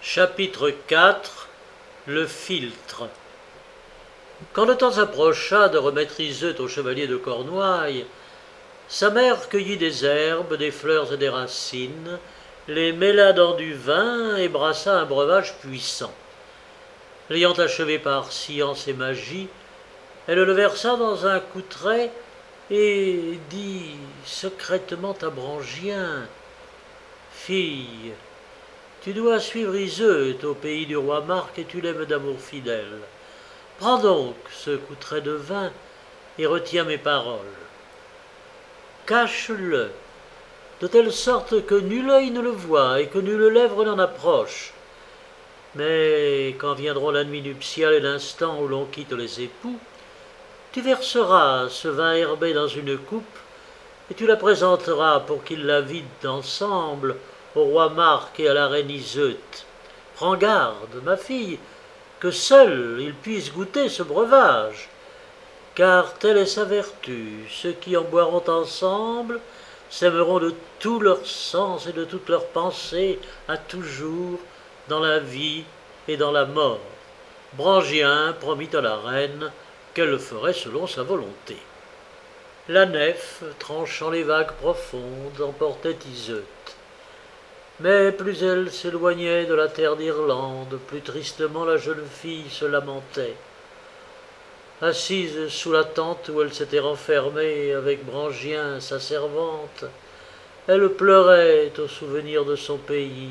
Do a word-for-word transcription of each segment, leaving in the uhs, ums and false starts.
Chapitre quatre. Le philtre. Quand le temps approcha de remettre Iseut au chevalier de Cornouailles, sa mère cueillit des herbes, des fleurs et des racines, les mêla dans du vin et brassa un breuvage puissant. L'ayant achevé par science et magie, elle le versa dans un coutret et dit secrètement à Brangien : « Fille, tu dois suivre Iseut au pays du roi Marc et tu l'aimes d'amour fidèle. Prends donc ce coutret de vin et retiens mes paroles. Cache-le, de telle sorte que nul œil ne le voie et que nulle lèvre n'en approche. Mais quand viendront la nuit nuptiale et l'instant où l'on quitte les époux, tu verseras ce vin herbé dans une coupe et tu la présenteras pour qu'ils la vident ensemble au roi Marc et à la reine Iseut. Prends garde, ma fille, que seul il puisse goûter ce breuvage, car telle est sa vertu. Ceux qui en boiront ensemble s'aimeront de tout leur sens et de toute leur pensée à toujours, dans la vie et dans la mort. » Brangien promit à la reine qu'elle le ferait selon sa volonté. La nef, tranchant les vagues profondes, emportait Iseut. Mais plus elle s'éloignait de la terre d'Irlande, plus tristement la jeune fille se lamentait. Assise sous la tente où elle s'était renfermée avec Brangien, sa servante, elle pleurait au souvenir de son pays.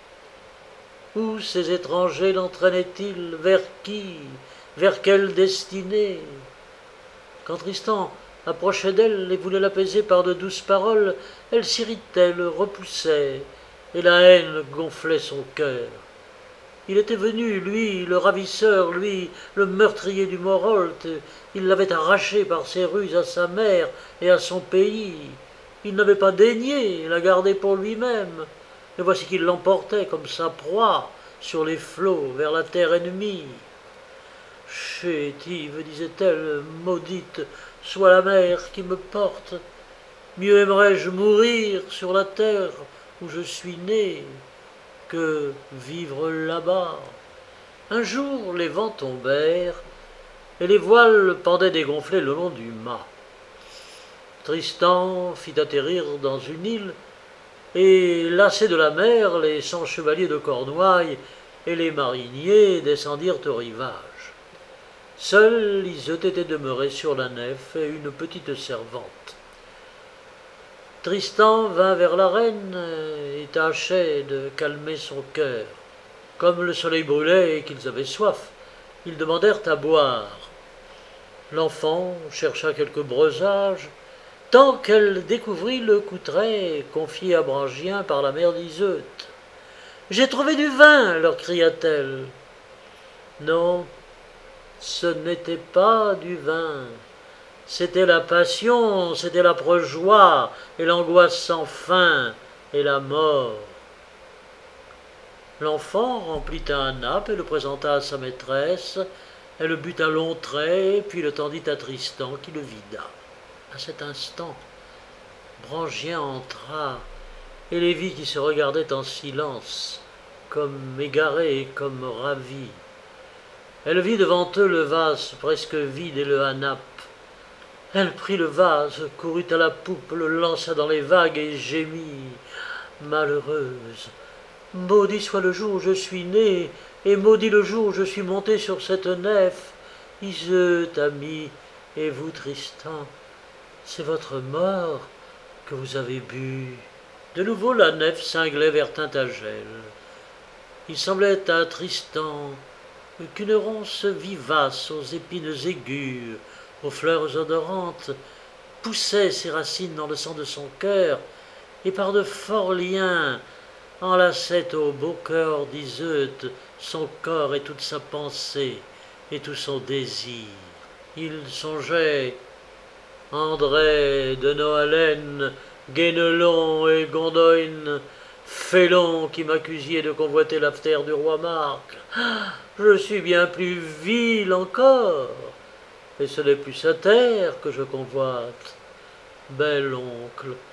Où ces étrangers l'entraînaient-ils? Vers qui? Vers quelle destinée? Quand Tristan approchait d'elle et voulait l'apaiser par de douces paroles, elle s'irritait, le repoussait, et la haine gonflait son cœur. Il était venu, lui, le ravisseur, lui, le meurtrier du Morholt. Il l'avait arraché par ses ruses à sa mère et à son pays. Il n'avait pas daigné la garder pour lui-même. Et voici qu'il l'emportait comme sa proie sur les flots vers la terre ennemie. « Chétive, disait-elle, maudite soit la mer qui me porte. Mieux aimerais-je mourir sur la terre où je suis né que vivre là-bas. » Un jour, les vents tombèrent et les voiles pendaient dégonflées le long du mât. Tristan fit atterrir dans une île et, lassés de la mer, les cent chevaliers de Cornouailles et les mariniers descendirent au rivage. Seule Iseut était demeurée sur la nef et une petite servante. Tristan vint vers la reine et tâchait de calmer son cœur. Comme le soleil brûlait et qu'ils avaient soif, ils demandèrent à boire. L'enfant chercha quelques breusages, tant qu'elle découvrit le coutret confié à Brangien par la mère d'Iseut. « J'ai trouvé du vin !» leur cria-t-elle. Non, ce n'était pas du vin. C'était la passion, c'était l'âpre joie et l'angoisse sans fin et la mort. L'enfant remplit un nappe et le présenta à sa maîtresse. Elle but à longs traits, puis le tendit à Tristan qui le vida. À cet instant, Brangien entra et les vit qui se regardaient en silence, comme égarés et comme ravis. Elle vit devant eux le vase presque vide et le hanap. Elle prit le vase, courut à la poupe, le lança dans les vagues et gémit. Malheureuse, maudit soit le jour où je suis né, et maudit le jour où je suis monté sur cette nef. Iseut, ami, et vous, Tristan, c'est votre mort que vous avez bu. De nouveau la nef cinglait vers Tintagel. Il semblait à Tristan qu'une ronce vivace aux épines aiguës, aux fleurs odorantes, poussait ses racines dans le sang de son cœur et par de forts liens enlaçait au beau cœur d'Iseut son corps et toute sa pensée et tout son désir. Il songeait André de Noalen, Guénelon et Gondoin, félons qui m'accusiez de convoiter la terre du roi Marc. Ah, je suis bien plus vil encore. Et ce n'est plus sa terre que je convoite. Bel oncle,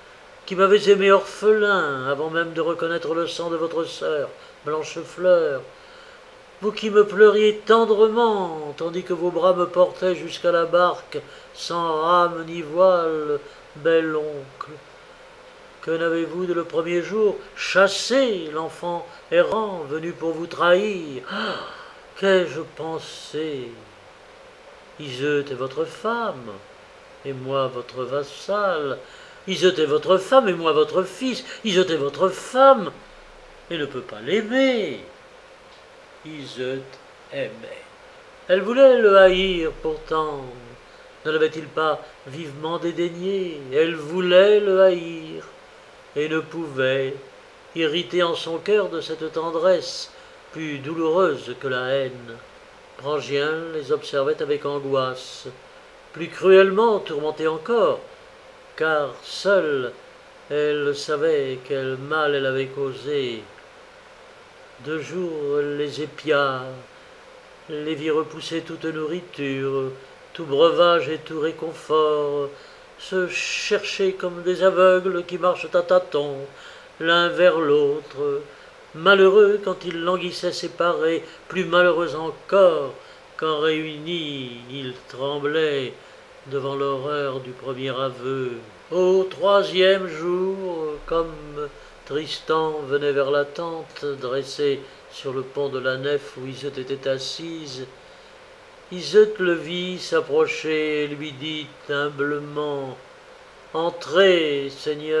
qui m'avez aimé orphelin avant même de reconnaître le sang de votre sœur, Blanchefleur, vous qui me pleuriez tendrement, tandis que vos bras me portaient jusqu'à la barque, sans rame ni voile, bel oncle. Que n'avez-vous de le premier jour chassé l'enfant errant venu pour vous trahir? Ah, qu'ai-je pensé? Iseut est votre femme, et moi votre vassal. Iseut est votre femme, et moi votre fils. Iseut est votre femme, et ne peut pas l'aimer. Iseut aimait. Elle voulait le haïr pourtant. Ne l'avait-il pas vivement dédaigné? Elle voulait le haïr, et ne pouvait, irritée en son cœur de cette tendresse plus douloureuse que la haine. Brangien les observait avec angoisse, plus cruellement tourmentée encore, car seule elle savait quel mal elle avait causé. De jour elle les épia, les vit repousser toute nourriture, tout breuvage et tout réconfort, se chercher comme des aveugles qui marchent à tâtons, l'un vers l'autre, malheureux quand ils languissaient séparés, plus malheureux encore quand réunis ils tremblaient devant l'horreur du premier aveu. Au troisième jour, comme Tristan venait vers la tente dressée sur le pont de la nef où Iseut était assise, Iseut le vit s'approcher et lui dit humblement « Entrez, Seigneur !»«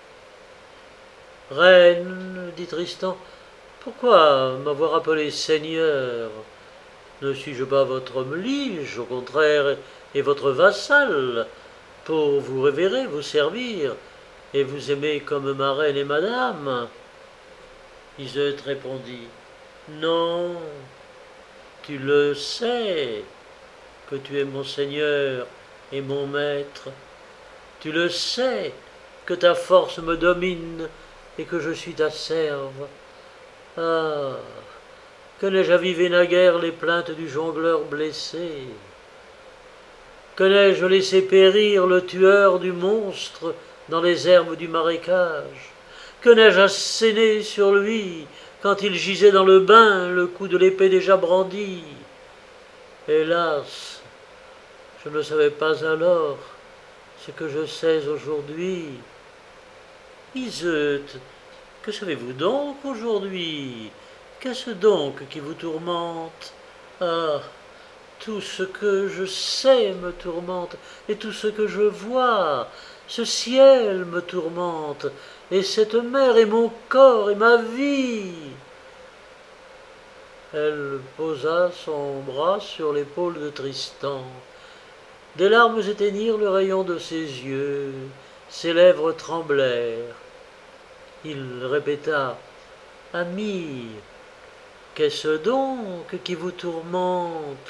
Reine, dit Tristan, pourquoi m'avoir appelé Seigneur? Ne suis-je pas votre homme lige, au contraire, et votre vassal, pour vous révérer, vous servir, et vous aimer comme ma reine et madame ?» Iseut répondit « Non, tu le sais, que tu es mon Seigneur et mon maître. Tu le sais, que ta force me domine et que je suis ta serve. Ah, que n'ai-je avivé naguère les plaintes du jongleur blessé? Que n'ai-je laissé périr le tueur du monstre dans les herbes du marécage? Que n'ai-je asséné sur lui quand il gisait dans le bain, le coup de l'épée déjà brandi? Hélas, je ne savais pas alors ce que je sais aujourd'hui. Iseut, que savez-vous donc aujourd'hui? Qu'est-ce donc qui vous tourmente? Ah, tout ce que je sais me tourmente, et tout ce que je vois. Ce ciel me tourmente, et cette mer est mon corps et ma vie. Elle posa son bras sur l'épaule de Tristan. Des larmes éteignirent le rayon de ses yeux, ses lèvres tremblèrent. Il répéta « Ami, qu'est-ce donc qui vous tourmente ?»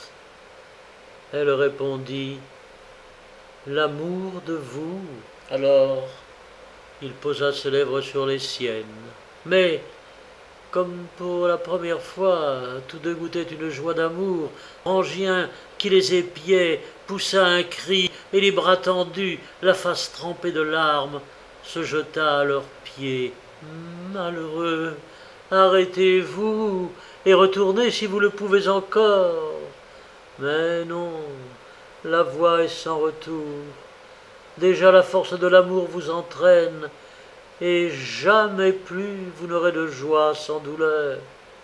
Elle répondit « L'amour de vous. » Alors, il posa ses lèvres sur les siennes. Mais, comme pour la première fois, tous deux goûtaient une joie d'amour. Brangien, qui les épiait, poussa un cri, et les bras tendus, la face trempée de larmes, se jeta à leurs pieds. « Malheureux, arrêtez-vous, et retournez si vous le pouvez encore. » Mais non, la voie est sans retour. Déjà la force de l'amour vous entraîne, et jamais plus vous n'aurez de joie sans douleur.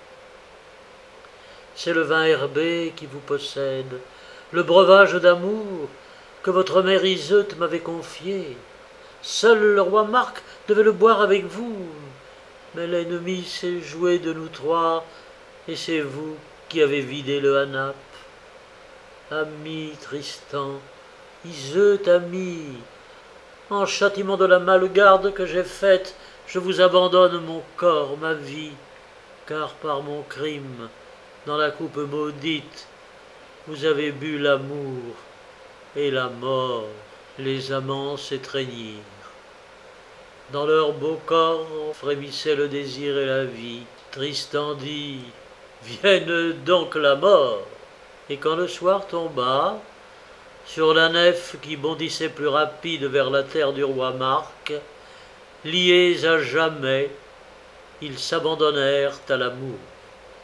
C'est le vin herbé qui vous possède, le breuvage d'amour que votre mère Iseut m'avait confié. Seul le roi Marc devait le boire avec vous, mais l'ennemi s'est joué de nous trois, et c'est vous qui avez vidé le hanap. Ami Tristan, Iseut ami, en châtiment de la malgarde que j'ai faite, je vous abandonne mon corps, ma vie, car par mon crime, dans la coupe maudite, vous avez bu l'amour et la mort. Les amants s'étreignirent. Dans leurs beaux corps frémissaient le désir et la vie. Tristan dit « Vienne donc la mort !» Et quand le soir tomba, sur la nef qui bondissait plus rapide vers la terre du roi Marc, Liés à jamais, ils s'abandonnèrent à l'amour.